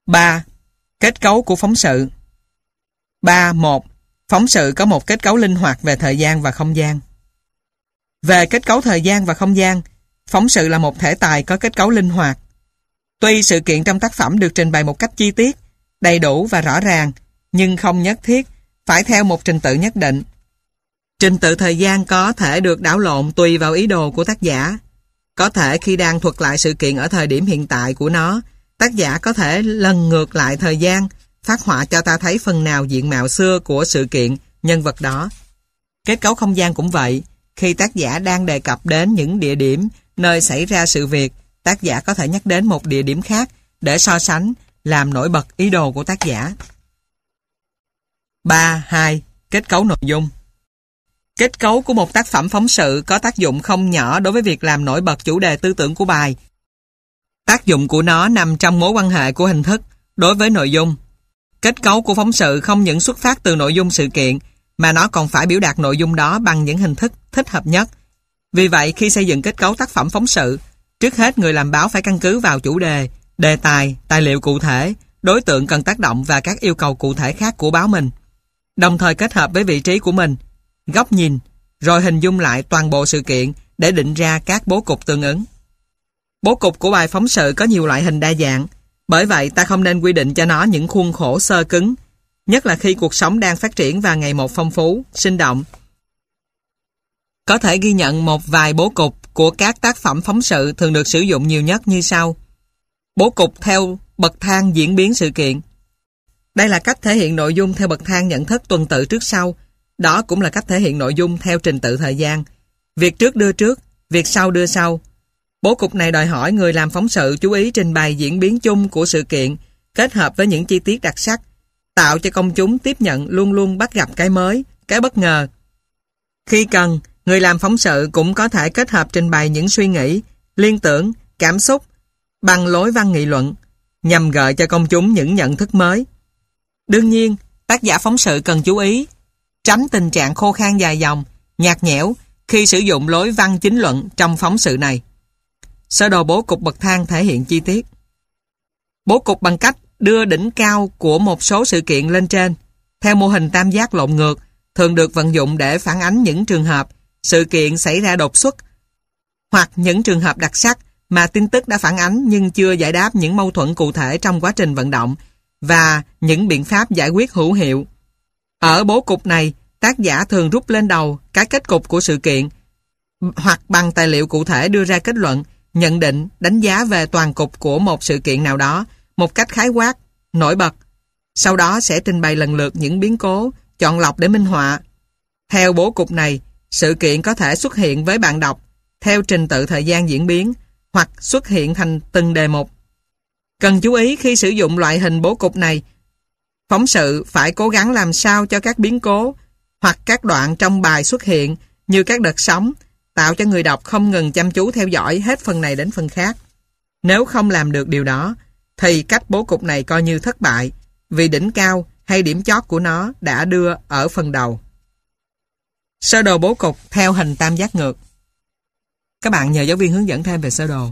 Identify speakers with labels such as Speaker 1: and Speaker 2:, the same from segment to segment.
Speaker 1: 3. Kết cấu của phóng sự. 3.1. Phóng sự có một kết cấu linh hoạt về thời gian và không gian. Về kết cấu thời gian và không gian, phóng sự là một thể tài có kết cấu linh hoạt. Tuy sự kiện trong tác phẩm được trình bày một cách chi tiết, đầy đủ và rõ ràng, nhưng không nhất thiết phải theo một trình tự nhất định. Trình tự thời gian có thể được đảo lộn tùy vào ý đồ của tác giả. Có thể khi đang thuật lại sự kiện ở thời điểm hiện tại của nó, tác giả có thể lần ngược lại thời gian, phát họa cho ta thấy phần nào diện mạo xưa của sự kiện, nhân vật đó. Kết cấu không gian cũng vậy. Khi tác giả đang đề cập đến những địa điểm nơi xảy ra sự việc, tác giả có thể nhắc đến một địa điểm khác để so sánh, làm nổi bật ý đồ của tác giả. 3.2. Kết cấu nội dung. Kết cấu của một tác phẩm phóng sự có tác dụng không nhỏ đối với việc làm nổi bật chủ đề tư tưởng của bài. Tác dụng của nó nằm trong mối quan hệ của hình thức đối với nội dung. Kết cấu của phóng sự không những xuất phát từ nội dung sự kiện, mà nó còn phải biểu đạt nội dung đó bằng những hình thức thích hợp nhất. Vì vậy, khi xây dựng kết cấu tác phẩm phóng sự, trước hết người làm báo phải căn cứ vào chủ đề, đề tài, tài liệu cụ thể, đối tượng cần tác động và các yêu cầu cụ thể khác của báo mình, đồng thời kết hợp với vị trí của mình, góc nhìn, rồi hình dung lại toàn bộ sự kiện để định ra các bố cục tương ứng. Bố cục của bài phóng sự có nhiều loại hình đa dạng, bởi vậy ta không nên quy định cho nó những khuôn khổ xơ cứng, nhất là khi cuộc sống đang phát triển và ngày một phong phú, sinh động. Có thể ghi nhận một vài bố cục của các tác phẩm phóng sự thường được sử dụng nhiều nhất như sau. Bố cục theo bậc thang diễn biến sự kiện. Đây là cách thể hiện nội dung theo bậc thang nhận thức tuần tự trước sau. Đó cũng là cách thể hiện nội dung theo trình tự thời gian. Việc trước đưa trước, việc sau đưa sau. Bố cục này đòi hỏi người làm phóng sự chú ý trình bày diễn biến chung của sự kiện, kết hợp với những chi tiết đặc sắc, tạo cho công chúng tiếp nhận luôn luôn bắt gặp cái mới, cái bất ngờ. Khi cần, người làm phóng sự cũng có thể kết hợp trình bày những suy nghĩ, liên tưởng, cảm xúc bằng lối văn nghị luận, nhằm gợi cho công chúng những nhận thức mới. Đương nhiên, tác giả phóng sự cần chú ý tránh tình trạng khô khan dài dòng, nhạt nhẽo khi sử dụng lối văn chính luận trong phóng sự này. Sơ đồ bố cục bậc thang thể hiện chi tiết. Bố cục bằng cách đưa đỉnh cao của một số sự kiện lên trên, theo mô hình tam giác lộn ngược, thường được vận dụng để phản ánh những trường hợp sự kiện xảy ra đột xuất, hoặc những trường hợp đặc sắc mà tin tức đã phản ánh nhưng chưa giải đáp những mâu thuẫn cụ thể trong quá trình vận động và những biện pháp giải quyết hữu hiệu. Ở bố cục này, tác giả thường rút lên đầu cái kết cục của sự kiện, hoặc bằng tài liệu cụ thể đưa ra kết luận, nhận định, đánh giá về toàn cục của một sự kiện nào đó một cách khái quát, nổi bật. Sau đó sẽ trình bày lần lượt những biến cố, chọn lọc để minh họa. Theo bố cục này, sự kiện có thể xuất hiện với bạn đọc theo trình tự thời gian diễn biến, hoặc xuất hiện thành từng đề mục. Cần chú ý khi sử dụng loại hình bố cục này, phóng sự phải cố gắng làm sao cho các biến cố hoặc các đoạn trong bài xuất hiện như các đợt sóng, tạo cho người đọc không ngừng chăm chú theo dõi hết phần này đến phần khác. Nếu không làm được điều đó, thì cách bố cục này coi như thất bại, vì đỉnh cao hay điểm chót của nó đã đưa ở phần đầu. Sơ đồ bố cục theo hình tam giác ngược. Các bạn nhờ giáo viên hướng dẫn thêm về sơ đồ.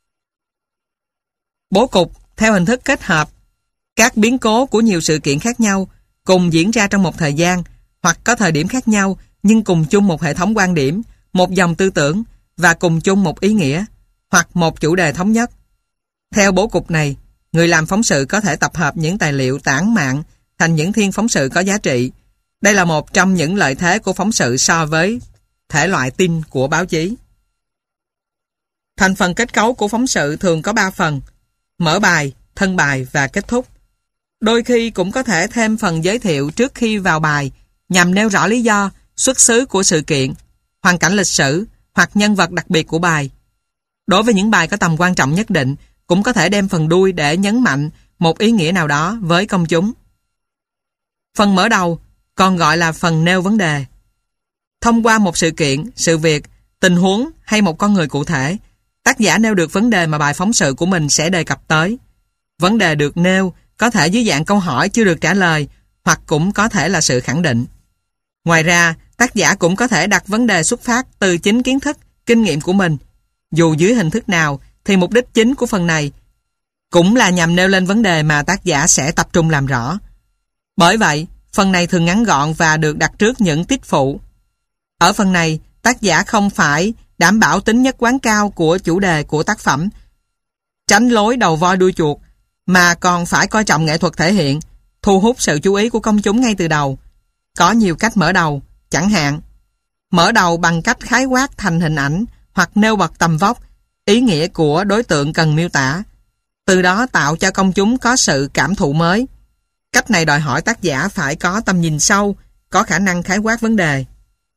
Speaker 1: Bố cục theo hình thức kết hợp các biến cố của nhiều sự kiện khác nhau cùng diễn ra trong một thời gian hoặc có thời điểm khác nhau nhưng cùng chung một hệ thống quan điểm, một dòng tư tưởng và cùng chung một ý nghĩa hoặc một chủ đề thống nhất. Theo bố cục này, người làm phóng sự có thể tập hợp những tài liệu tản mạn thành những thiên phóng sự có giá trị. Đây là một trong những lợi thế của phóng sự so với thể loại tin của báo chí. Thành phần kết cấu của phóng sự thường có 3 phần: mở bài, thân bài và kết thúc. Đôi khi cũng có thể thêm phần giới thiệu trước khi vào bài nhằm nêu rõ lý do, xuất xứ của sự kiện, hoàn cảnh lịch sử hoặc nhân vật đặc biệt của bài. Đối với những bài có tầm quan trọng nhất định, cũng có thể đem phần đuôi để nhấn mạnh một ý nghĩa nào đó với công chúng. Phần mở đầu còn gọi là phần nêu vấn đề. Thông qua một sự kiện, sự việc, tình huống hay một con người cụ thể, tác giả nêu được vấn đề mà bài phóng sự của mình sẽ đề cập tới. Vấn đề được nêu có thể dưới dạng câu hỏi chưa được trả lời, hoặc cũng có thể là sự khẳng định. Ngoài ra, tác giả cũng có thể đặt vấn đề xuất phát từ chính kiến thức, kinh nghiệm của mình. Dù dưới hình thức nào, thì mục đích chính của phần này cũng là nhằm nêu lên vấn đề mà tác giả sẽ tập trung làm rõ. Bởi vậy, phần này thường ngắn gọn và được đặt trước những tiết phụ. Ở phần này, tác giả không phải đảm bảo tính nhất quán cao của chủ đề của tác phẩm, tránh lối đầu voi đuôi chuột, mà còn phải coi trọng nghệ thuật thể hiện, thu hút sự chú ý của công chúng ngay từ đầu. Có nhiều cách mở đầu, chẳng hạn mở đầu bằng cách khái quát thành hình ảnh hoặc nêu bật tầm vóc, ý nghĩa của đối tượng cần miêu tả, từ đó tạo cho công chúng có sự cảm thụ mới. Cách này đòi hỏi tác giả phải có tầm nhìn sâu, có khả năng khái quát vấn đề.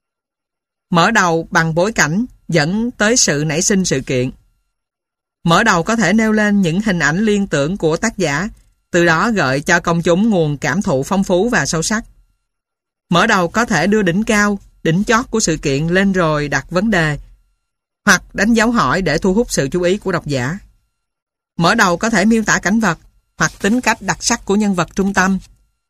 Speaker 1: Mở đầu bằng bối cảnh dẫn tới sự nảy sinh sự kiện. Mở đầu có thể nêu lên những hình ảnh liên tưởng của tác giả, từ đó gợi cho công chúng nguồn cảm thụ phong phú và sâu sắc. Mở đầu có thể đưa đỉnh cao, đỉnh chót của sự kiện lên rồi đặt vấn đề, hoặc đánh dấu hỏi để thu hút sự chú ý của độc giả. Mở đầu có thể miêu tả cảnh vật, hoặc tính cách đặc sắc của nhân vật trung tâm.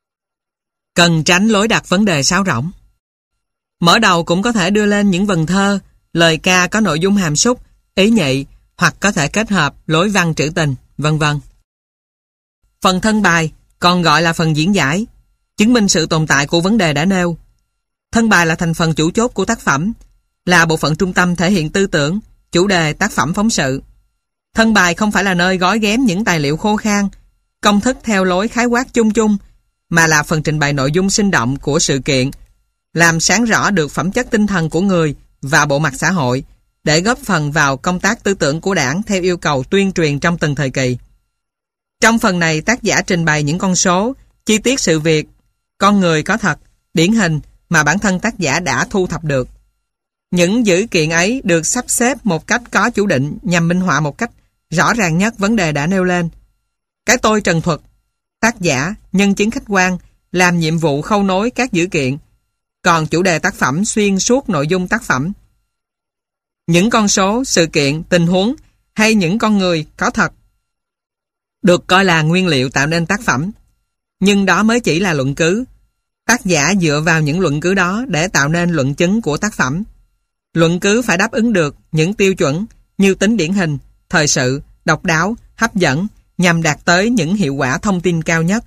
Speaker 1: Cần tránh lối đặt vấn đề sáo rỗng. Mở đầu cũng có thể đưa lên những vần thơ, lời ca có nội dung hàm súc, ý nhị, hoặc có thể kết hợp lối văn trữ tình, vân vân. Phần thân bài còn gọi là phần diễn giải, chứng minh sự tồn tại của vấn đề đã nêu. Thân bài là thành phần chủ chốt của tác phẩm, là bộ phận trung tâm thể hiện tư tưởng, chủ đề tác phẩm phóng sự. Thân bài không phải là nơi gói ghém những tài liệu khô khan, công thức theo lối khái quát chung chung, mà là phần trình bày nội dung sinh động của sự kiện, làm sáng rõ được phẩm chất tinh thần của người và bộ mặt xã hội, để góp phần vào công tác tư tưởng của Đảng theo yêu cầu tuyên truyền trong từng thời kỳ. Trong phần này, tác giả trình bày những con số, chi tiết sự việc, con người có thật, điển hình mà bản thân tác giả đã thu thập được. Những dữ kiện ấy được sắp xếp một cách có chủ định nhằm minh họa một cách rõ ràng nhất vấn đề đã nêu lên. Cái tôi trần thuật, tác giả, nhân chứng khách quan làm nhiệm vụ khâu nối các dữ kiện, còn chủ đề tác phẩm xuyên suốt nội dung tác phẩm. Những con số, sự kiện, tình huống hay những con người có thật được coi là nguyên liệu tạo nên tác phẩm, nhưng đó mới chỉ là luận cứ. Tác giả dựa vào những luận cứ đó để tạo nên luận chứng của tác phẩm. Luận cứ phải đáp ứng được những tiêu chuẩn như tính điển hình, thời sự, độc đáo, hấp dẫn nhằm đạt tới những hiệu quả thông tin cao nhất.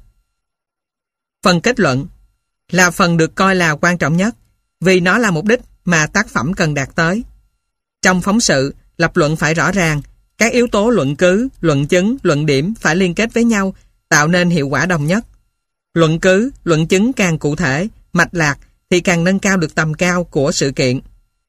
Speaker 1: Phần kết luận là phần được coi là quan trọng nhất vì nó là mục đích mà tác phẩm cần đạt tới. Trong phóng sự, lập luận phải rõ ràng, các yếu tố luận cứ, luận chứng, luận điểm phải liên kết với nhau, tạo nên hiệu quả đồng nhất. Luận cứ, luận chứng càng cụ thể, mạch lạc thì càng nâng cao được tầm cao của sự kiện.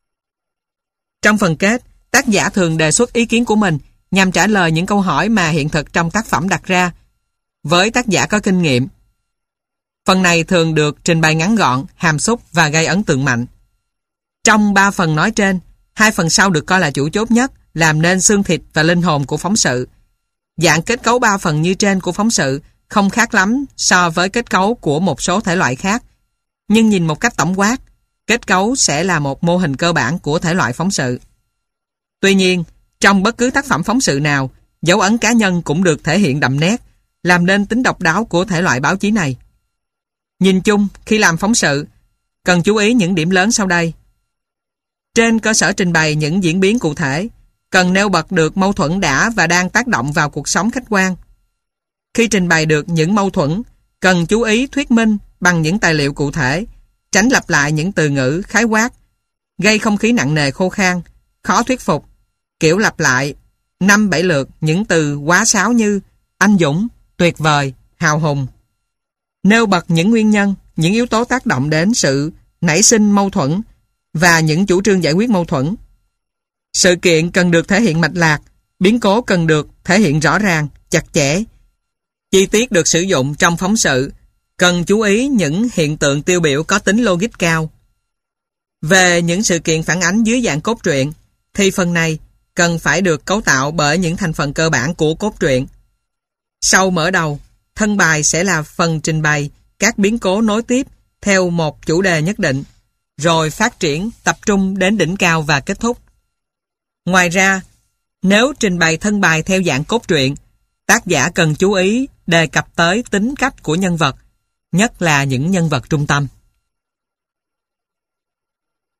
Speaker 1: Trong phần kết, tác giả thường đề xuất ý kiến của mình nhằm trả lời những câu hỏi mà hiện thực trong tác phẩm đặt ra. Với tác giả có kinh nghiệm, phần này thường được trình bày ngắn gọn, hàm xúc và gây ấn tượng mạnh. Trong 3 phần nói trên, 2 phần sau được coi là chủ chốt nhất, làm nên xương thịt và linh hồn của phóng sự. Dạng kết cấu 3 phần như trên của phóng sự không khác lắm so với kết cấu của một số thể loại khác, nhưng nhìn một cách tổng quát, kết cấu sẽ là một mô hình cơ bản của thể loại phóng sự. Tuy nhiên, trong bất cứ tác phẩm phóng sự nào, dấu ấn cá nhân cũng được thể hiện đậm nét, làm nên tính độc đáo của thể loại báo chí này. Nhìn chung, khi làm phóng sự, cần chú ý những điểm lớn sau đây. Trên cơ sở trình bày những diễn biến cụ thể, cần nêu bật được mâu thuẫn đã và đang tác động vào cuộc sống khách quan. Khi trình bày được những mâu thuẫn, cần chú ý thuyết minh bằng những tài liệu cụ thể, tránh lặp lại những từ ngữ khái quát, gây không khí nặng nề khô khan, khó thuyết phục, kiểu lặp lại 5-7 lượt những từ quá sáo như anh dũng, tuyệt vời, hào hùng. Nêu bật những nguyên nhân, những yếu tố tác động đến sự nảy sinh mâu thuẫn và những chủ trương giải quyết mâu thuẫn. Sự kiện cần được thể hiện mạch lạc, biến cố cần được thể hiện rõ ràng, chặt chẽ. Chi tiết được sử dụng trong phóng sự cần chú ý những hiện tượng tiêu biểu có tính logic cao. Về những sự kiện phản ánh dưới dạng cốt truyện, thì phần này cần phải được cấu tạo bởi những thành phần cơ bản của cốt truyện. Sau mở đầu, thân bài sẽ là phần trình bày các biến cố nối tiếp theo một chủ đề nhất định, rồi phát triển tập trung đến đỉnh cao và kết thúc. Ngoài ra, nếu trình bày thân bài theo dạng cốt truyện, tác giả cần chú ý đề cập tới tính cách của nhân vật, nhất là những nhân vật trung tâm.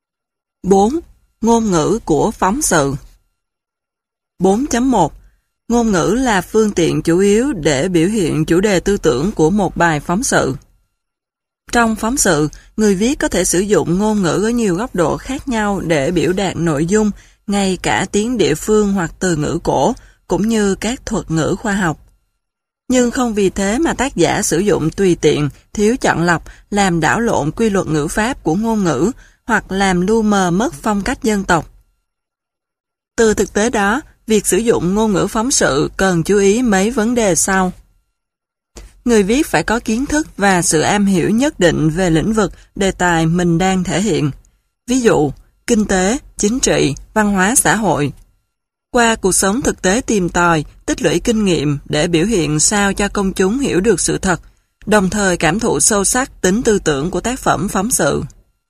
Speaker 2: 4. Ngôn ngữ của phóng sự. 4.1. Ngôn ngữ là phương tiện chủ yếu để biểu hiện chủ đề tư tưởng của một bài phóng sự. Trong phóng sự, người viết có thể sử dụng ngôn ngữ ở nhiều góc độ khác nhau để biểu đạt nội dung, ngay cả tiếng địa phương hoặc từ ngữ cổ, cũng như các thuật ngữ khoa học. Nhưng không vì thế mà tác giả sử dụng tùy tiện, thiếu chọn lọc, làm đảo lộn quy luật ngữ pháp của ngôn ngữ, hoặc làm lu mờ mất phong cách dân tộc. Từ thực tế đó, việc sử dụng ngôn ngữ phóng sự cần chú ý mấy vấn đề sau. Người viết phải có kiến thức và sự am hiểu nhất định về lĩnh vực, đề tài mình đang thể hiện. Ví dụ, kinh tế, chính trị, văn hóa xã hội. Qua cuộc sống thực tế tìm tòi, tích lũy kinh nghiệm để biểu hiện sao cho công chúng hiểu được sự thật, đồng thời cảm thụ sâu sắc tính tư tưởng của tác phẩm phóng sự.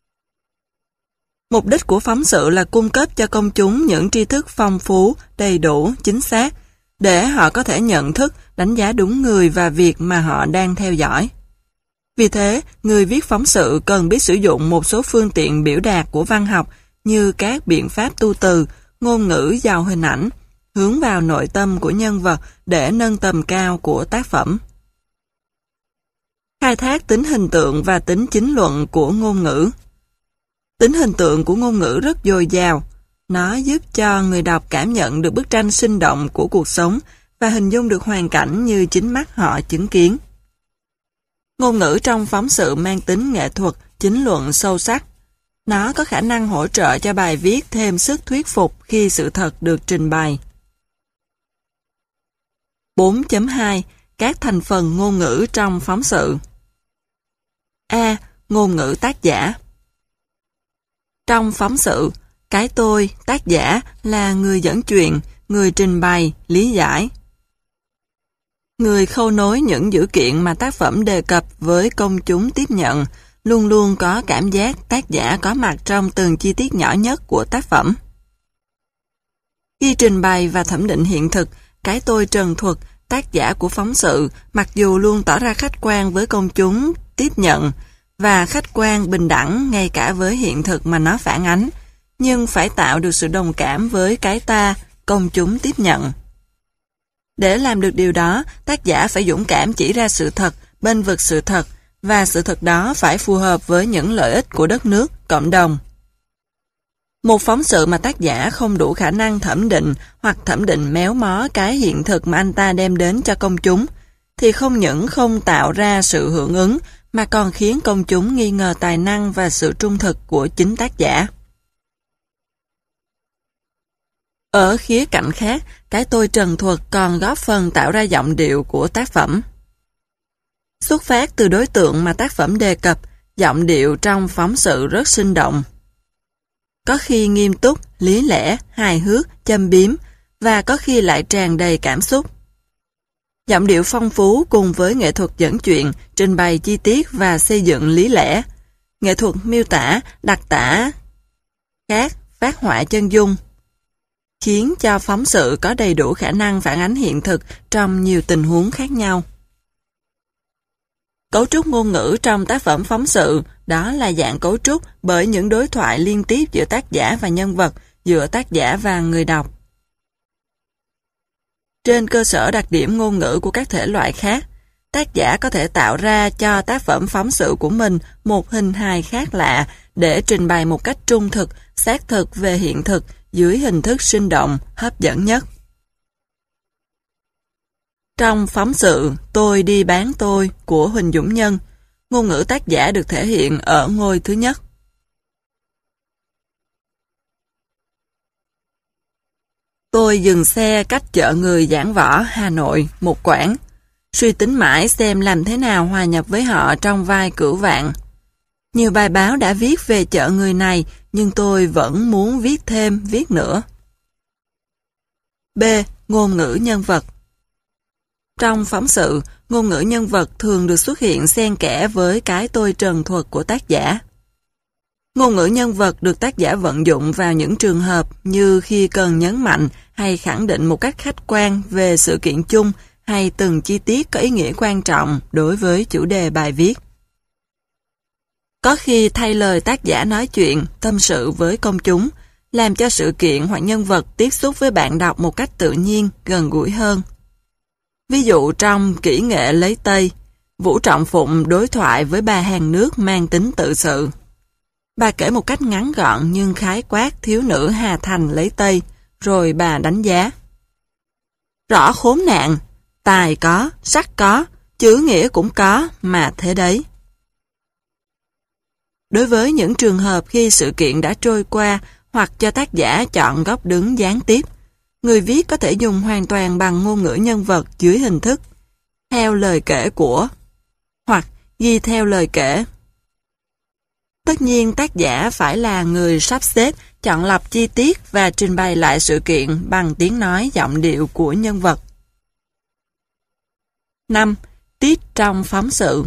Speaker 2: Mục đích của phóng sự là cung cấp cho công chúng những tri thức phong phú, đầy đủ, chính xác, để họ có thể nhận thức, đánh giá đúng người và việc mà họ đang theo dõi. Vì thế, người viết phóng sự cần biết sử dụng một số phương tiện biểu đạt của văn học như các biện pháp tu từ, ngôn ngữ giàu hình ảnh, hướng vào nội tâm của nhân vật để nâng tầm cao của tác phẩm. Khai thác tính hình tượng và tính chính luận của ngôn ngữ. Tính hình tượng của ngôn ngữ rất dồi dào. Nó giúp cho người đọc cảm nhận được bức tranh sinh động của cuộc sống và hình dung được hoàn cảnh như chính mắt họ chứng kiến. Ngôn ngữ trong phóng sự mang tính nghệ thuật, chính luận sâu sắc. Nó có khả năng hỗ trợ cho bài viết thêm sức thuyết phục khi sự thật được trình bày. 4.2. Các thành phần ngôn ngữ trong phóng sự. A. Ngôn ngữ tác giả. Trong phóng sự, cái tôi, tác giả là người dẫn chuyện, người trình bày, lý giải. Người khâu nối những dữ kiện mà tác phẩm đề cập với công chúng tiếp nhận, luôn luôn có cảm giác tác giả có mặt trong từng chi tiết nhỏ nhất của tác phẩm. Khi trình bày và thẩm định hiện thực, cái tôi trần thuật, tác giả của phóng sự, mặc dù luôn tỏ ra khách quan với công chúng tiếp nhận và khách quan bình đẳng ngay cả với hiện thực mà nó phản ánh, nhưng phải tạo được sự đồng cảm với cái ta, công chúng tiếp nhận. Để làm được điều đó, tác giả phải dũng cảm chỉ ra sự thật, bênh vực sự thật, và sự thật đó phải phù hợp với những lợi ích của đất nước, cộng đồng. Một phóng sự mà tác giả không đủ khả năng thẩm định hoặc thẩm định méo mó cái hiện thực mà anh ta đem đến cho công chúng, thì không những không tạo ra sự hưởng ứng, mà còn khiến công chúng nghi ngờ tài năng và sự trung thực của chính tác giả. Ở khía cạnh khác, cái tôi trần thuật còn góp phần tạo ra giọng điệu của tác phẩm. Xuất phát từ đối tượng mà tác phẩm đề cập, giọng điệu trong phóng sự rất sinh động. Có khi nghiêm túc, lý lẽ, hài hước, châm biếm, và có khi lại tràn đầy cảm xúc. Giọng điệu phong phú cùng với nghệ thuật dẫn chuyện, trình bày chi tiết và xây dựng lý lẽ, nghệ thuật miêu tả, đặc tả khác, phác họa chân dung, khiến cho phóng sự có đầy đủ khả năng phản ánh hiện thực trong nhiều tình huống khác nhau. Cấu trúc ngôn ngữ trong tác phẩm phóng sự đó là dạng cấu trúc bởi những đối thoại liên tiếp giữa tác giả và nhân vật, giữa tác giả và người đọc. Trên cơ sở đặc điểm ngôn ngữ của các thể loại khác, tác giả có thể tạo ra cho tác phẩm phóng sự của mình một hình hài khác lạ để trình bày một cách trung thực, xác thực về hiện thực dưới hình thức sinh động, hấp dẫn nhất. Trong phóng sự Tôi đi bán tôi của Huỳnh Dũng Nhân, ngôn ngữ tác giả được thể hiện ở ngôi thứ nhất. Tôi dừng xe cách chợ Người Giảng Võ, Hà Nội, một quãng, suy tính mãi xem làm thế nào hòa nhập với họ trong vai Cửu Vạn. Nhiều bài báo đã viết về chợ người này, nhưng tôi vẫn muốn viết thêm, viết nữa. B. Ngôn ngữ nhân vật. Trong phóng sự, ngôn ngữ nhân vật thường được xuất hiện xen kẽ với cái tôi trần thuật của tác giả. Ngôn ngữ nhân vật được tác giả vận dụng vào những trường hợp như khi cần nhấn mạnh hay khẳng định một cách khách quan về sự kiện chung hay từng chi tiết có ý nghĩa quan trọng đối với chủ đề bài viết. Có khi thay lời tác giả nói chuyện, tâm sự với công chúng, làm cho sự kiện hoặc nhân vật tiếp xúc với bạn đọc một cách tự nhiên, gần gũi hơn. Ví dụ trong Kỹ nghệ lấy Tây, Vũ Trọng Phụng đối thoại với bà hàng nước mang tính tự sự. Bà kể một cách ngắn gọn nhưng khái quát thiếu nữ Hà Thành lấy Tây, rồi bà đánh giá. Rõ khốn nạn, tài có, sắc có, chữ nghĩa cũng có, mà thế đấy. Đối với những trường hợp khi sự kiện đã trôi qua hoặc cho tác giả chọn góc đứng gián tiếp, người viết có thể dùng hoàn toàn bằng ngôn ngữ nhân vật dưới hình thức theo lời kể của hoặc ghi theo lời kể. Tất nhiên tác giả phải là người sắp xếp, chọn lọc chi tiết và trình bày lại sự kiện bằng tiếng nói giọng điệu của nhân vật. 5. Tiết trong phóng sự.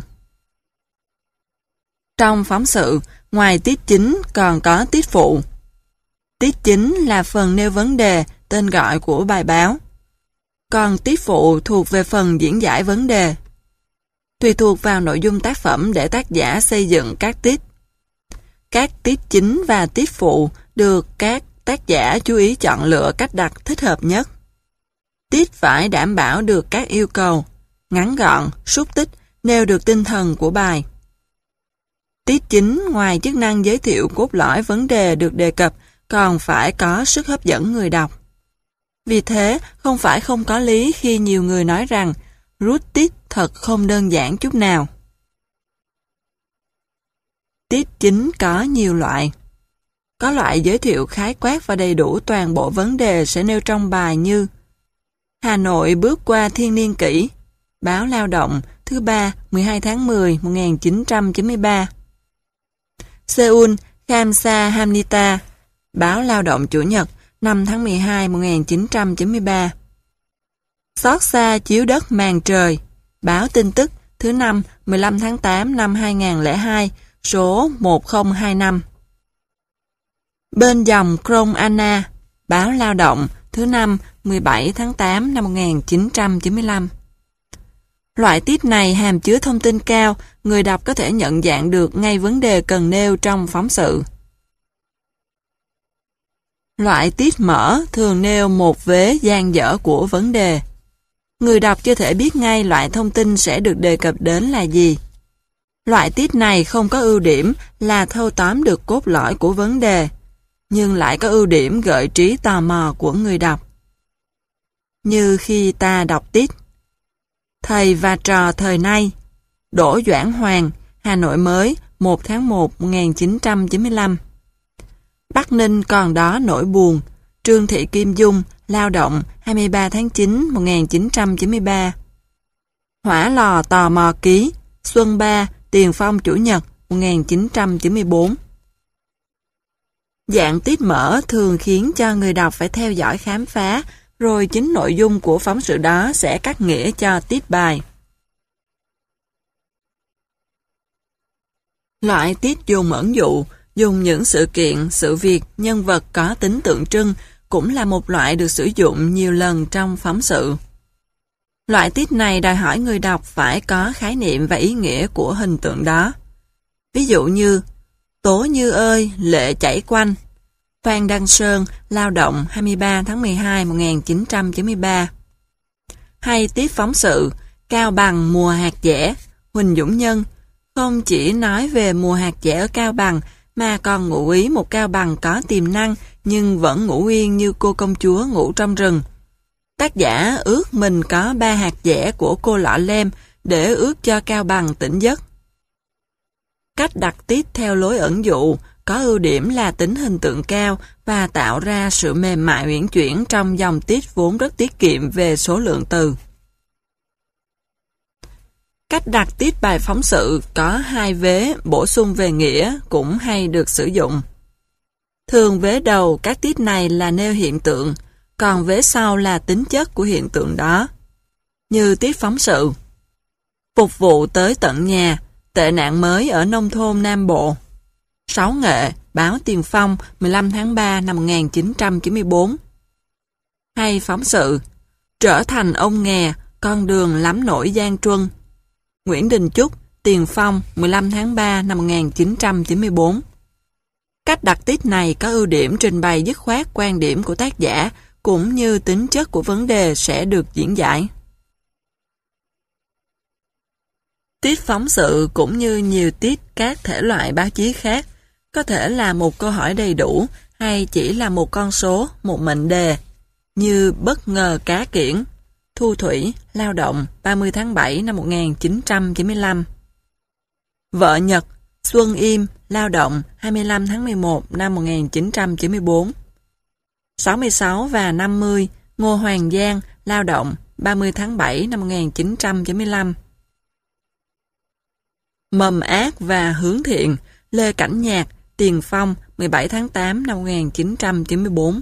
Speaker 2: Trong phóng sự, ngoài tiết chính còn có tiết phụ. Tiết chính là phần nêu vấn đề, tên gọi của bài báo. Còn tiết phụ thuộc về phần diễn giải vấn đề. Tùy thuộc vào nội dung tác phẩm để tác giả xây dựng các tiết. Các tiết chính và tiết phụ được các tác giả chú ý chọn lựa cách đặt thích hợp nhất. Tiết phải đảm bảo được các yêu cầu, ngắn gọn, xúc tích, nêu được tinh thần của bài. Tiết chính ngoài chức năng giới thiệu cốt lõi vấn đề được đề cập còn phải có sức hấp dẫn người đọc. Vì thế, không phải không có lý khi nhiều người nói rằng rút tiết thật không đơn giản chút nào. Tiết chính có nhiều loại. Có loại giới thiệu khái quát và đầy đủ toàn bộ vấn đề sẽ nêu trong bài như Hà Nội bước qua thiên niên kỷ, báo Lao động, thứ ba, 12 tháng 10, 1993. Seoul, Khamsa Hamnita, báo Lao động Chủ nhật, 5 tháng 12, 1993. Xót xa chiếu đất màn trời, báo Tin tức, thứ năm, 15 tháng 8 năm 2002, số 1025. Bên dòng Krông Anna, báo Lao động, thứ năm, 17 tháng 8 năm 1995. Loại tiết này hàm chứa thông tin cao, người đọc có thể nhận dạng được ngay vấn đề cần nêu trong phóng sự. Loại tiết mở thường nêu một vế dang dở của vấn đề. Người đọc chưa thể biết ngay loại thông tin sẽ được đề cập đến là gì. Loại tiết này không có ưu điểm là thâu tóm được cốt lõi của vấn đề, nhưng lại có ưu điểm gợi trí tò mò của người đọc. Như khi ta đọc tiết Thầy và trò thời nay, Đỗ Doãn Hoàng, Hà Nội mới, 1 tháng 1, 1995. Bắc Ninh còn đó nỗi buồn, Trương Thị Kim Dung, Lao động, 23 tháng 9, 1993. Hỏa lò tò mò ký, Xuân Ba, Tiền Phong Chủ nhật, 1994. Dạng tiết mở thường khiến cho người đọc phải theo dõi khám phá, rồi chính nội dung của phóng sự đó sẽ cắt nghĩa cho tiết bài. Loại tiết dùng ẩn dụ, dùng những sự kiện, sự việc, nhân vật có tính tượng trưng cũng là một loại được sử dụng nhiều lần trong phóng sự. Loại tiết này đòi hỏi người đọc phải có khái niệm và ý nghĩa của hình tượng đó. Ví dụ như Tố Như ơi, lệ chảy quanh, Phan Đăng Sơn, Lao động, 23 tháng 12, 1993. Hay tiết phóng sự Cao Bằng mùa hạt dẻ, Huỳnh Dũng Nhân, không chỉ nói về mùa hạt dẻ ở Cao Bằng mà còn ngụ ý một Cao Bằng có tiềm năng nhưng vẫn ngủ yên như cô công chúa ngủ trong rừng. Tác giả ước mình có 3 hạt dẻ của cô Lọ Lem để ước cho Cao Bằng tỉnh giấc. Cách đặt tiết theo lối ẩn dụ có ưu điểm là tính hình tượng cao và tạo ra sự mềm mại uyển chuyển trong dòng tiết vốn rất tiết kiệm về số lượng từ. Cách đặt tiết bài phóng sự có 2 vế bổ sung về nghĩa cũng hay được sử dụng. Thường vế đầu các tiết này là nêu hiện tượng, còn vế sau là tính chất của hiện tượng đó. Như tiết phóng sự Phục vụ tới tận nhà, tệ nạn mới ở nông thôn Nam Bộ. Sáu Nghệ, báo Tiền Phong, 15 tháng 3 năm 1994. Hay phóng sự Trở thành ông nghè, con đường lắm nổi gian truân. Nguyễn Đình Chúc, Tiền Phong, 15 tháng 3 năm 1994. Cách Cách đặt tiết này có ưu điểm trình bày dứt khoát quan điểm của tác giả cũng như tính chất của vấn đề sẽ được diễn giải. Tiết phóng sự cũng như nhiều tiết các thể loại báo chí khác có thể là một câu hỏi đầy đủ hay chỉ là một con số, một mệnh đề như bất ngờ cá kiển, thu thủy, lao động 30 tháng 7 năm 1995. Vợ Nhật, Xuân Im, lao động 25 tháng 11 năm 1994. 66 và 50, Ngô Hoàng Giang, lao động 30 tháng 7 năm 1995. Mầm ác và hướng thiện, Lê Cảnh Nhạc, Tiền Phong 17 tháng 8 năm 1994.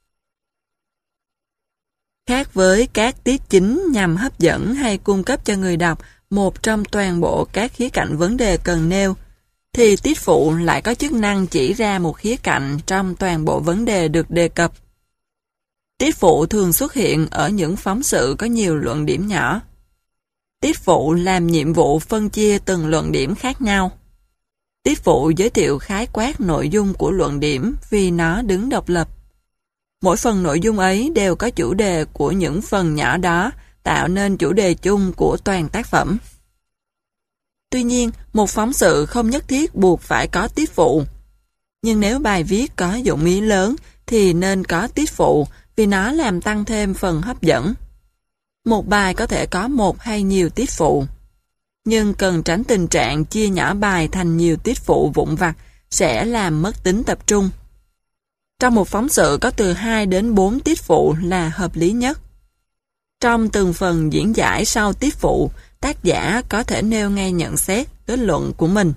Speaker 2: Khác với các tiết chính nhằm hấp dẫn hay cung cấp cho người đọc một trong toàn bộ các khía cạnh vấn đề cần nêu, thì tiết phụ lại có chức năng chỉ ra một khía cạnh trong toàn bộ vấn đề được đề cập. Tiết phụ thường xuất hiện ở những phóng sự có nhiều luận điểm nhỏ. Tiết phụ làm nhiệm vụ phân chia từng luận điểm khác nhau. Tiết phụ giới thiệu khái quát nội dung của luận điểm vì nó đứng độc lập. Mỗi phần nội dung ấy đều có chủ đề của những phần nhỏ đó, tạo nên chủ đề chung của toàn tác phẩm. Tuy nhiên, một phóng sự không nhất thiết buộc phải có tiết phụ. Nhưng nếu bài viết có dụng ý lớn thì nên có tiết phụ vì nó làm tăng thêm phần hấp dẫn. Một bài có thể có một hay nhiều tiết phụ, nhưng cần tránh tình trạng chia nhỏ bài thành nhiều tiết phụ vụn vặt sẽ làm mất tính tập trung. Trong một phóng sự có từ 2 đến 4 tiết phụ là hợp lý nhất. Trong từng phần diễn giải sau tiết phụ, tác giả có thể nêu ngay nhận xét, kết luận của mình.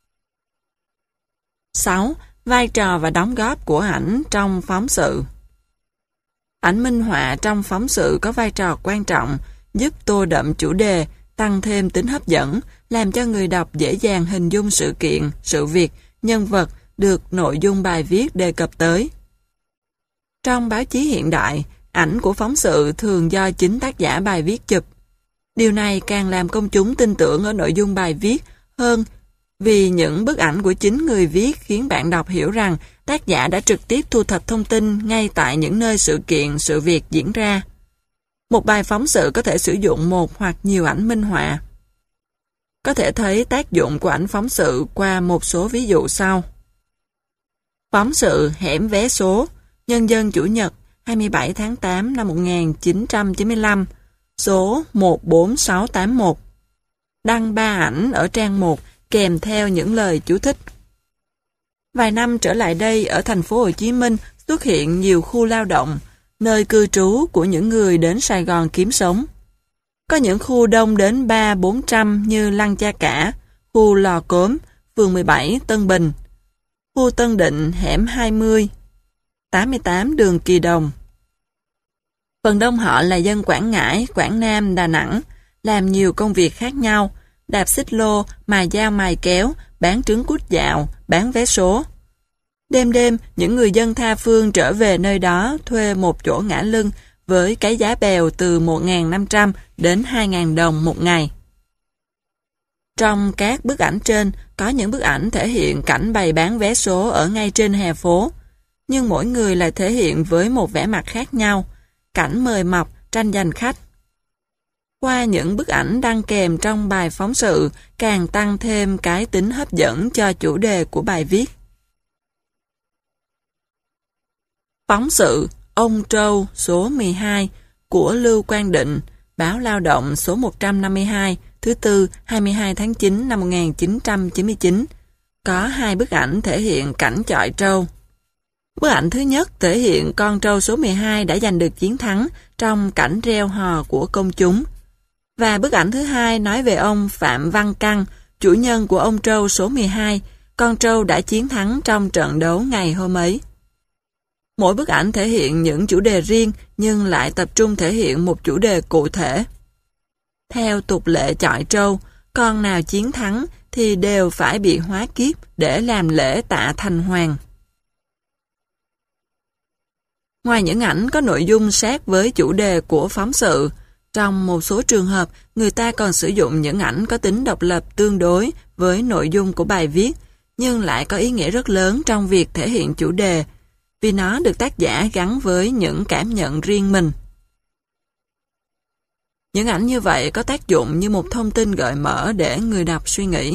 Speaker 2: 6. Vai trò và đóng góp của ảnh trong phóng sự. Ảnh minh họa trong phóng sự có vai trò quan trọng, giúp tô đậm chủ đề, tăng thêm tính hấp dẫn, làm cho người đọc dễ dàng hình dung sự kiện, sự việc, nhân vật được nội dung bài viết đề cập tới. Trong báo chí hiện đại, ảnh của phóng sự thường do chính tác giả bài viết chụp. Điều này càng làm công chúng tin tưởng ở nội dung bài viết hơn vì những bức ảnh của chính người viết khiến bạn đọc hiểu rằng tác giả đã trực tiếp thu thập thông tin ngay tại những nơi sự kiện, sự việc diễn ra. Một bài phóng sự có thể sử dụng một hoặc nhiều ảnh minh họa. Có thể thấy tác dụng của ảnh phóng sự qua một số ví dụ sau. Phóng sự Hẻm vé số, Nhân dân Chủ nhật, 27 tháng 8 năm 1995, số 14681. Đăng 3 ảnh ở trang 1 kèm theo những lời chú thích. Vài năm trở lại đây ở thành phố Hồ Chí Minh xuất hiện nhiều khu lao động, nơi cư trú của những người đến Sài Gòn kiếm sống. Có những khu đông đến 300-400 như Lăng Cha Cả, khu Lò Cốm, phường 17 Tân Bình, khu Tân Định hẻm 20, 88 đường Kỳ Đồng. Phần đông họ là dân Quảng Ngãi, Quảng Nam, Đà Nẵng, làm nhiều công việc khác nhau, đạp xích lô, mài dao mài kéo, bán trứng cút dạo, bán vé số. Đêm đêm, những người dân tha phương trở về nơi đó thuê một chỗ ngả lưng với cái giá bèo từ 1.500 đến 2.000 đồng một ngày. Trong các bức ảnh trên, có những bức ảnh thể hiện cảnh bày bán vé số ở ngay trên hè phố, nhưng mỗi người lại thể hiện với một vẻ mặt khác nhau, cảnh mời mọc, tranh giành khách. Qua những bức ảnh đăng kèm trong bài phóng sự càng tăng thêm cái tính hấp dẫn cho chủ đề của bài viết. Phóng sự Ông Trâu số 12 của Lưu Quang Định, báo Lao động số 152, thứ Tư, 22 tháng 9 năm 1999, có 2 bức ảnh thể hiện cảnh chọi trâu. Bức ảnh thứ nhất thể hiện con trâu số 12 đã giành được chiến thắng trong cảnh reo hò của công chúng. Và bức ảnh thứ hai nói về ông Phạm Văn Căn, chủ nhân của ông trâu số 12, con trâu đã chiến thắng trong trận đấu ngày hôm ấy. Mỗi bức ảnh thể hiện những chủ đề riêng nhưng lại tập trung thể hiện một chủ đề cụ thể. Theo tục lệ chọi trâu, con nào chiến thắng thì đều phải bị hóa kiếp để làm lễ tạ thành hoàng. Ngoài những ảnh có nội dung sát với chủ đề của phóng sự, trong một số trường hợp, người ta còn sử dụng những ảnh có tính độc lập tương đối với nội dung của bài viết, nhưng lại có ý nghĩa rất lớn trong việc thể hiện chủ đề, vì nó được tác giả gắn với những cảm nhận riêng mình. Những ảnh như vậy có tác dụng như một thông tin gợi mở để người đọc suy nghĩ.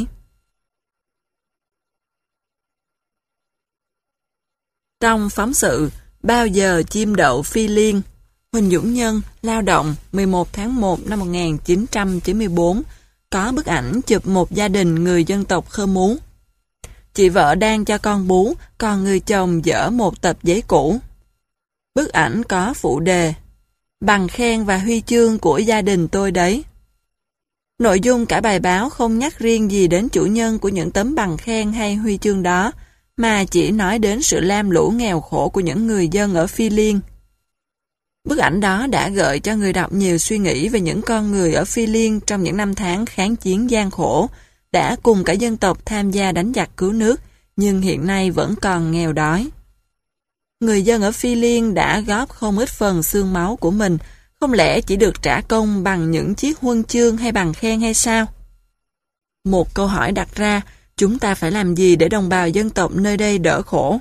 Speaker 2: Trong phóng sự Bao giờ chim đậu phi liên, Huỳnh Dũng Nhân, Lao động, 11 tháng 1 năm 1994, có bức ảnh chụp một gia đình người dân tộc Khơ Mú. Chị vợ đang cho con bú, còn người chồng dỡ một tập giấy cũ. Bức ảnh có phụ đề: bằng khen và huy chương của gia đình tôi đấy. Nội dung cả bài báo không nhắc riêng gì đến chủ nhân của những tấm bằng khen hay huy chương đó, mà chỉ nói đến sự lam lũ nghèo khổ của những người dân ở Phi Liên. Bức ảnh đó đã gợi cho người đọc nhiều suy nghĩ về những con người ở Phi Liên trong những năm tháng kháng chiến gian khổ, đã cùng cả dân tộc tham gia đánh giặc cứu nước, nhưng hiện nay vẫn còn nghèo đói. Người dân ở Phi Liên đã góp không ít phần xương máu của mình, không lẽ chỉ được trả công bằng những chiếc huân chương hay bằng khen hay sao? Một câu hỏi đặt ra, chúng ta phải làm gì để đồng bào dân tộc nơi đây đỡ khổ?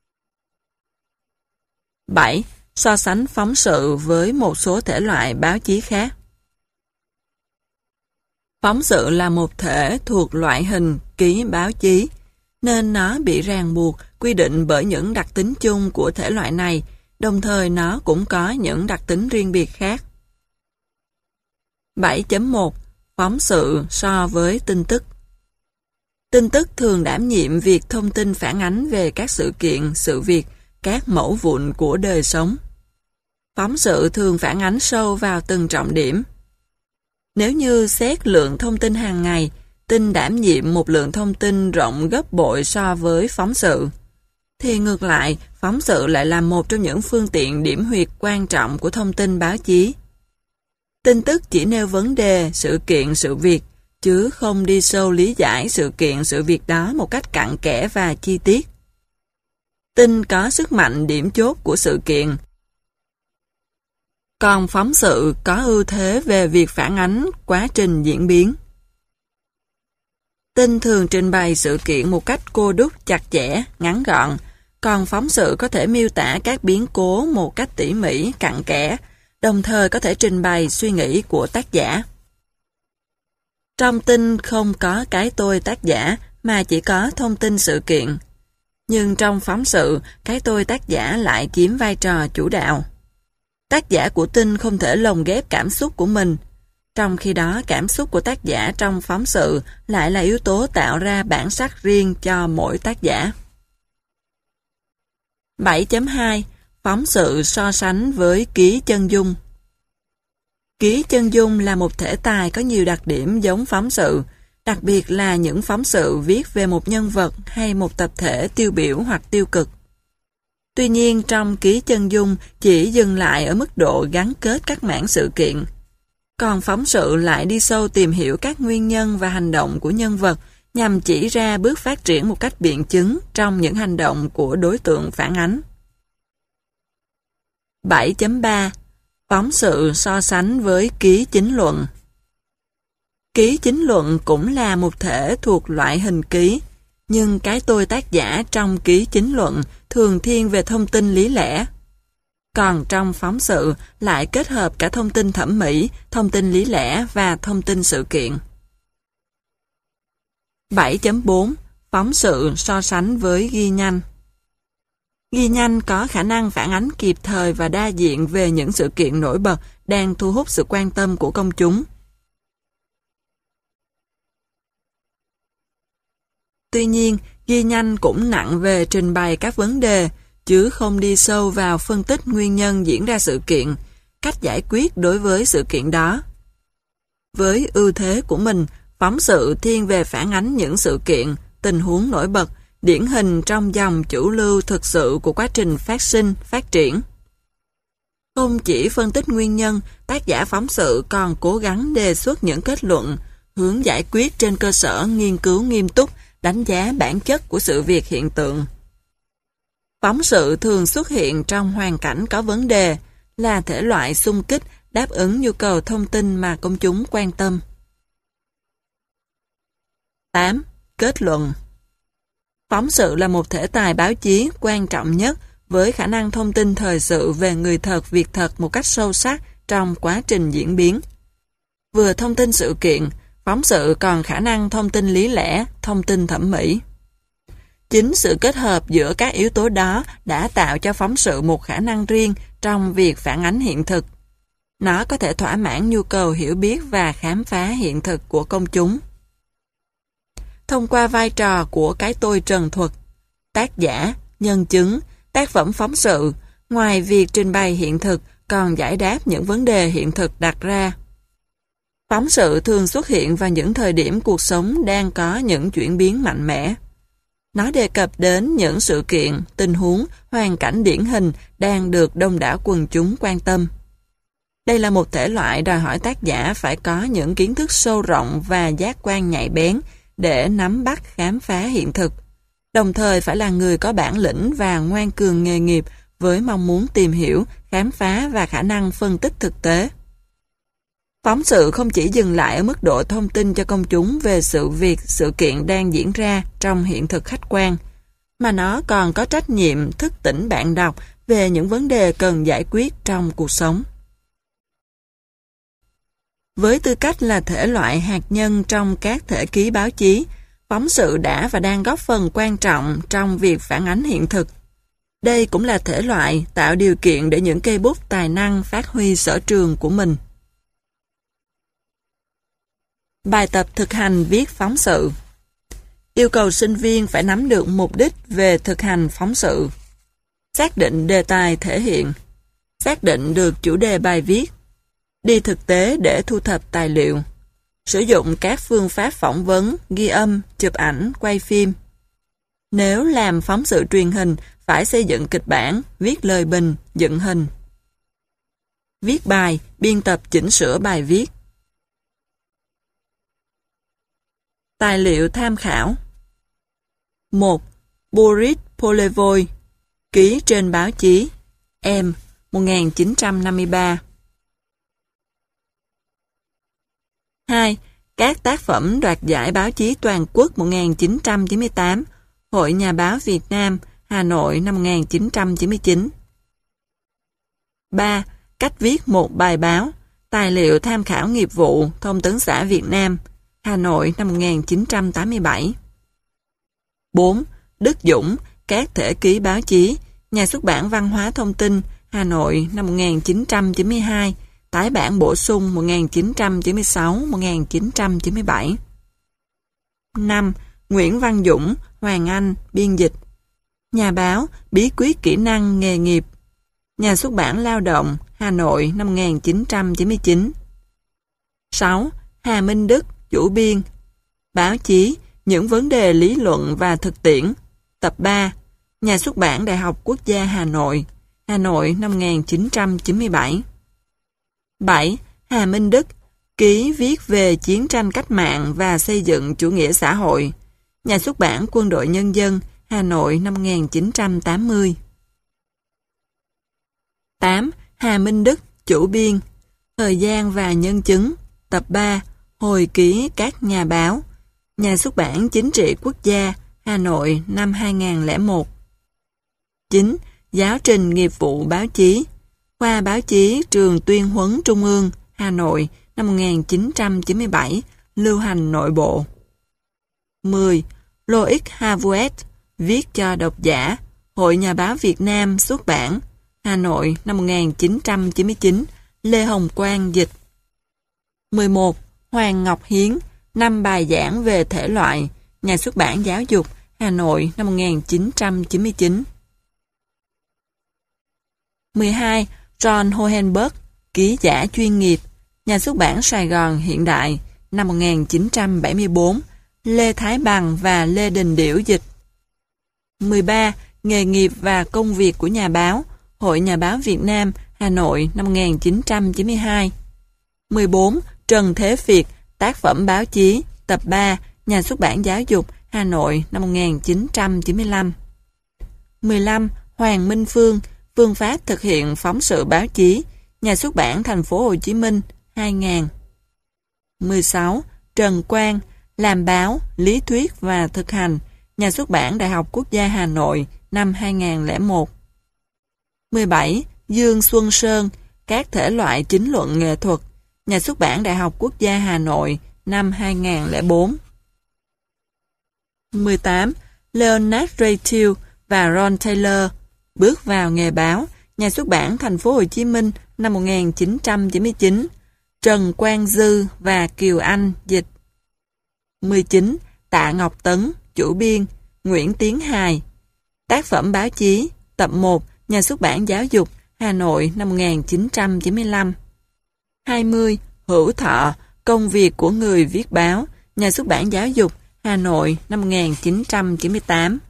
Speaker 2: 7. So sánh phóng sự với một số thể loại báo chí khác. Phóng sự là một thể thuộc loại hình ký báo chí, nên nó bị ràng buộc, quy định bởi những đặc tính chung của thể loại này, đồng thời nó cũng có những đặc tính riêng biệt khác. 7.1. Phóng sự so với tin tức. Tin tức thường đảm nhiệm việc thông tin phản ánh về các sự kiện, sự việc, các mẫu vụn của đời sống. Phóng sự thường phản ánh sâu vào từng trọng điểm. Nếu như xét lượng thông tin hàng ngày, tin đảm nhiệm một lượng thông tin rộng gấp bội so với phóng sự, thì ngược lại, phóng sự lại là một trong những phương tiện điểm huyệt quan trọng của thông tin báo chí. Tin tức chỉ nêu vấn đề, sự kiện, sự việc, chứ không đi sâu lý giải sự kiện, sự việc đó một cách cặn kẽ và chi tiết. Tin có sức mạnh điểm chốt của sự kiện, còn phóng sự có ưu thế về việc phản ánh quá trình diễn biến. Tin thường trình bày sự kiện một cách cô đúc, chặt chẽ, ngắn gọn, còn phóng sự có thể miêu tả các biến cố một cách tỉ mỉ, cặn kẽ, đồng thời có thể trình bày suy nghĩ của tác giả. Trong tin không có cái tôi tác giả, mà chỉ có thông tin sự kiện. Nhưng trong phóng sự, cái tôi tác giả lại chiếm vai trò chủ đạo. Tác giả của tin không thể lồng ghép cảm xúc của mình, trong khi đó cảm xúc của tác giả trong phóng sự lại là yếu tố tạo ra bản sắc riêng cho mỗi tác giả. 7.2. Phóng sự so sánh với ký chân dung. Ký chân dung là một thể tài có nhiều đặc điểm giống phóng sự, đặc biệt là những phóng sự viết về một nhân vật hay một tập thể tiêu biểu hoặc tiêu cực. Tuy nhiên, trong ký chân dung chỉ dừng lại ở mức độ gắn kết các mảng sự kiện. Còn phóng sự lại đi sâu tìm hiểu các nguyên nhân và hành động của nhân vật nhằm chỉ ra bước phát triển một cách biện chứng trong những hành động của đối tượng phản ánh. 7.3. Phóng sự so sánh với ký chính luận. Ký chính luận cũng là một thể thuộc loại hình ký, nhưng cái tôi tác giả trong ký chính luận thường thiên về thông tin lý lẽ. Còn trong phóng sự lại kết hợp cả thông tin thẩm mỹ, thông tin lý lẽ và thông tin sự kiện. 7.4. Phóng sự so sánh với ghi nhanh. Ghi nhanh có khả năng phản ánh kịp thời và đa diện về những sự kiện nổi bật đang thu hút sự quan tâm của công chúng. Tuy nhiên, ghi nhanh cũng nặng về trình bày các vấn đề, chứ không đi sâu vào phân tích nguyên nhân diễn ra sự kiện, cách giải quyết đối với sự kiện đó. Với ưu thế của mình, phóng sự thiên về phản ánh những sự kiện, tình huống nổi bật, điển hình trong dòng chủ lưu thực sự của quá trình phát sinh, phát triển. Không chỉ phân tích nguyên nhân, tác giả phóng sự còn cố gắng đề xuất những kết luận, hướng giải quyết trên cơ sở nghiên cứu nghiêm túc, đánh giá bản chất của sự việc hiện tượng. Phóng sự thường xuất hiện trong hoàn cảnh có vấn đề, là thể loại xung kích đáp ứng nhu cầu thông tin mà công chúng quan tâm. 8. Kết luận. Phóng sự là một thể tài báo chí quan trọng nhất với khả năng thông tin thời sự về người thật, việc thật một cách sâu sắc trong quá trình diễn biến. Vừa thông tin sự kiện, phóng sự còn khả năng thông tin lý lẽ, thông tin thẩm mỹ. Chính sự kết hợp giữa các yếu tố đó đã tạo cho phóng sự một khả năng riêng trong việc phản ánh hiện thực. Nó có thể thỏa mãn nhu cầu hiểu biết và khám phá hiện thực của công chúng. Thông qua vai trò của cái tôi trần thuật, tác giả, nhân chứng, tác phẩm phóng sự, ngoài việc trình bày hiện thực còn giải đáp những vấn đề hiện thực đặt ra. Phóng sự thường xuất hiện vào những thời điểm cuộc sống đang có những chuyển biến mạnh mẽ. Nó đề cập đến những sự kiện, tình huống, hoàn cảnh điển hình đang được đông đảo quần chúng quan tâm. Đây là một thể loại đòi hỏi tác giả phải có những kiến thức sâu rộng và giác quan nhạy bén để nắm bắt khám phá hiện thực, đồng thời phải là người có bản lĩnh và ngoan cường nghề nghiệp với mong muốn tìm hiểu, khám phá và khả năng phân tích thực tế. Phóng sự không chỉ dừng lại ở mức độ thông tin cho công chúng về sự việc, sự kiện đang diễn ra trong hiện thực khách quan, mà nó còn có trách nhiệm thức tỉnh bạn đọc về những vấn đề cần giải quyết trong cuộc sống. Với tư cách là thể loại hạt nhân trong các thể ký báo chí, phóng sự đã và đang góp phần quan trọng trong việc phản ánh hiện thực. Đây cũng là thể loại tạo điều kiện để những cây bút tài năng phát huy sở trường của mình. Bài tập thực hành viết phóng sự. Yêu cầu sinh viên phải nắm được mục đích về thực hành phóng sự. Xác định đề tài thể hiện. Xác định được chủ đề bài viết. Đi thực tế để thu thập tài liệu. Sử dụng các phương pháp phỏng vấn, ghi âm, chụp ảnh, quay phim. Nếu làm phóng sự truyền hình, phải xây dựng kịch bản, viết lời bình, dựng hình. Viết bài, biên tập chỉnh sửa bài viết. Tài liệu tham khảo. 1. Boris Polevoy, ký trên báo chí, M, 1953. 2. Các tác phẩm đoạt giải báo chí toàn quốc 1998, Hội Nhà báo Việt Nam, Hà Nội năm 1999. 3. Cách viết một bài báo, tài liệu tham khảo nghiệp vụ, Thông tấn xã Việt Nam, Hà Nội năm 1987. 4. Đức Dũng, các thể ký báo chí, Nhà xuất bản Văn hóa Thông tin, Hà Nội năm 1992, tái bản bổ sung 1996-1997. 5. Nguyễn Văn Dũng, Hoàng Anh, biên dịch. Nhà báo, bí quyết kỹ năng nghề nghiệp. Nhà xuất bản Lao động, Hà Nội năm 1999. 6. Hà Minh Đức, chủ biên. Báo chí, những vấn đề lý luận và thực tiễn. Tập 3. Nhà xuất bản Đại học Quốc gia Hà Nội, Hà Nội năm 1997. 7. Hà Minh Đức, ký viết về chiến tranh cách mạng và xây dựng chủ nghĩa xã hội. Nhà xuất bản Quân đội Nhân dân, Hà Nội năm 1980. 8. Hà Minh Đức, chủ biên. Thời gian và nhân chứng. Tập 3. Hồi ký các nhà báo. Nhà xuất bản Chính trị Quốc gia, Hà Nội năm 2001. 9. Giáo trình nghiệp vụ báo chí. Khoa báo chí Trường Tuyên huấn Trung ương, Hà Nội năm 1997, lưu hành nội bộ. 10. Loïc Havouet, viết cho độc giả, Hội Nhà báo Việt Nam xuất bản, Hà Nội năm 1999, Lê Hồng Quang dịch. 11. Hoàng Ngọc Hiến, 5 bài giảng về thể loại, Nhà xuất bản Giáo dục, Hà Nội năm 1999. 12. John Hohenberg, ký giả chuyên nghiệp, Nhà xuất bản Sài Gòn Hiện đại, năm 1974, Lê Thái Bằng và Lê Đình Điểu dịch. 13. Nghề nghiệp và công việc của nhà báo, Hội Nhà báo Việt Nam, Hà Nội năm 1992. 14. Trần Thế Việt, tác phẩm báo chí, tập 3, Nhà xuất bản Giáo dục, Hà Nội năm 1995. 15. Hoàng Minh Phương, phương pháp thực hiện phóng sự báo chí, Nhà xuất bản Thành phố Hồ Chí Minh, 2000. 16. Trần Quang, làm báo, lý thuyết và thực hành, Nhà xuất bản Đại học Quốc gia Hà Nội, năm 2001. 17. Dương Xuân Sơn, các thể loại chính luận nghệ thuật. Nhà xuất bản Đại học Quốc gia Hà Nội, năm 2004. 18. Leonard Raytill và Ron Taylor, bước vào nghề báo. Nhà xuất bản Thành phố Hồ Chí Minh, năm 1999. Trần Quang Dư và Kiều Anh dịch. 19. Tạ Ngọc Tấn, chủ biên. Nguyễn Tiến Hài. Tác phẩm báo chí, tập 1, Nhà xuất bản Giáo dục, Hà Nội, năm 1995. 20. Hữu Thọ, công việc của người viết báo. Nhà xuất bản Giáo dục, Hà Nội, năm 1998.